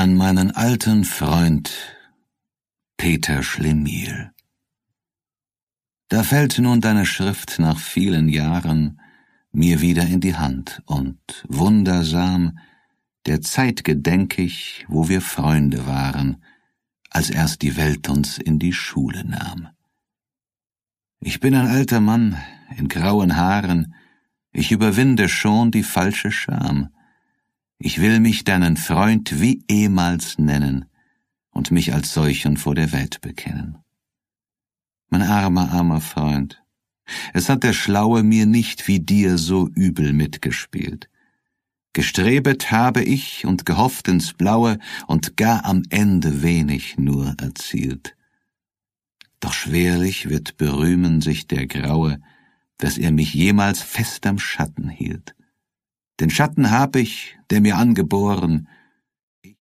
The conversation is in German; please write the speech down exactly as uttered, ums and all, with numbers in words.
An meinen alten Freund Peter Schlemihl. Da fällt nun deine Schrift nach vielen Jahren mir wieder in die Hand, und wundersam der Zeit gedenk ich, wo wir Freunde waren, als erst die Welt uns in die Schule nahm. Ich bin ein alter Mann in grauen Haaren, ich überwinde schon die falsche Scham. Ich will mich deinen Freund wie ehemals nennen und mich als solchen vor der Welt bekennen. Mein armer, armer Freund, es hat der Schlaue mir nicht wie dir so übel mitgespielt. Gestrebet habe ich und gehofft ins Blaue und gar am Ende wenig nur erzielt. Doch schwerlich wird berühmen sich der Graue, dass er mich jemals fest am Schatten hielt. Den Schatten hab ich, der mir angeboren,